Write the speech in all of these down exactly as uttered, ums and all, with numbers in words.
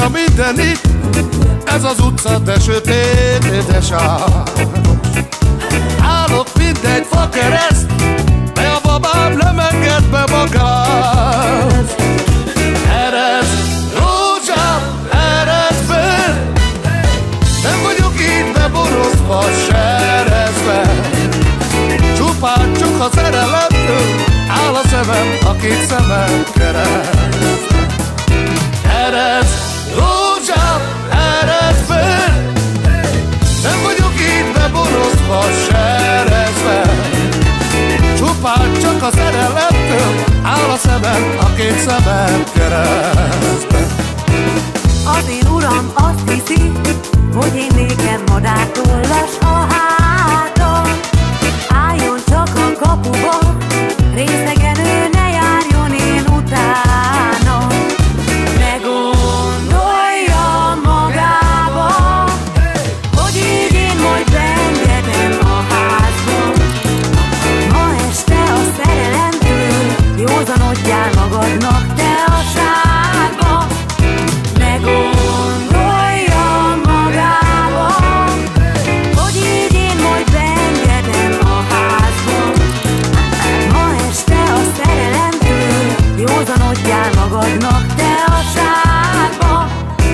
kutya mindenit, ez az utca, de sötét, de sáros. Állok, mint egy fakereszt, de a babám nem enged be magához. Ered, rózsám, ered föl, nem vagyok így beborozva, serezve. Csupán csak a szerelemtől áll a szemem, a két szemem keresztbe. Ered, rózsám, ered föl, nem vagyok így beborozva, serezve. Csupán csak a szerelemtől áll a szemem, a két szemem keresztbe. Az én uram azt hiszi, hogy én nékem madártollas a hátam. Álljon csak a kapuba, részegen ő ne járjon én utána. Ne gondolja magába, hogy így én majd beengedem a házba. Ma este a szerelemtől józanodjál magadnak, te a sárba. Ne gondolja magába, hogy így én majd beengedem a házba. Ma este a szerelemtől józanodjál magadnak, te a sárba.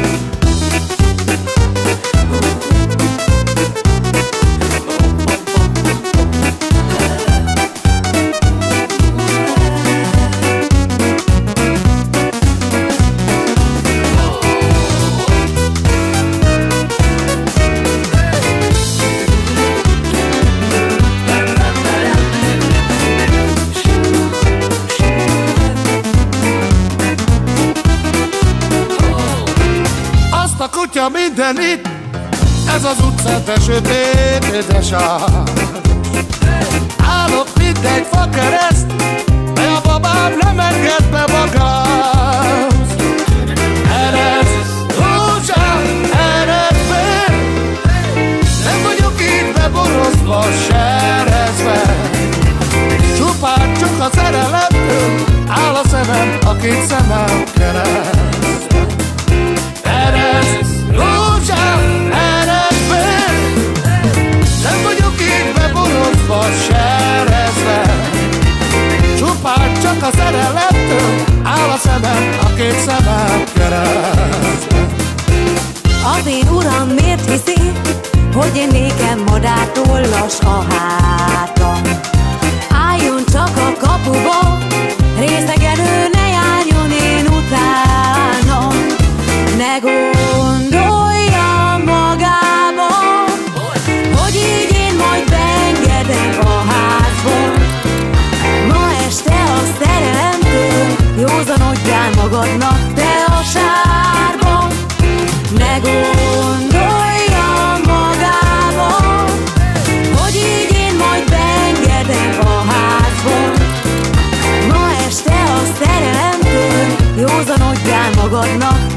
A kutya mindenit, ez az utca, de sötét, de sáros. Állok, mint egy fakereszt, de a babám nem enged be magához. Ered, rózsám, ered föl, nem vagyok így beborozva, serezve. Csupán csak a szerelemtől áll a szemem, a két szemem keresztbe. Ered, rózsám, ered föl, nem vagyok így beborozva, serezve. Csupán csak a szerelemtől áll a szemem, a két szemem keresztbe. Az én uram miért hiszi, hogy én nékem madártollas a hátam? Álljon csak a kapuba, részegen ő ne járjon én utána. Ne gondolja magába, hogy így én majd beengedem a házba. Ma este a szerelemtől józanodjál magadnak, te a sárba. Ne gondolja magába, hogy így én majd beengedem a házba. Ma este a szerelemtől józanodjál magadnak,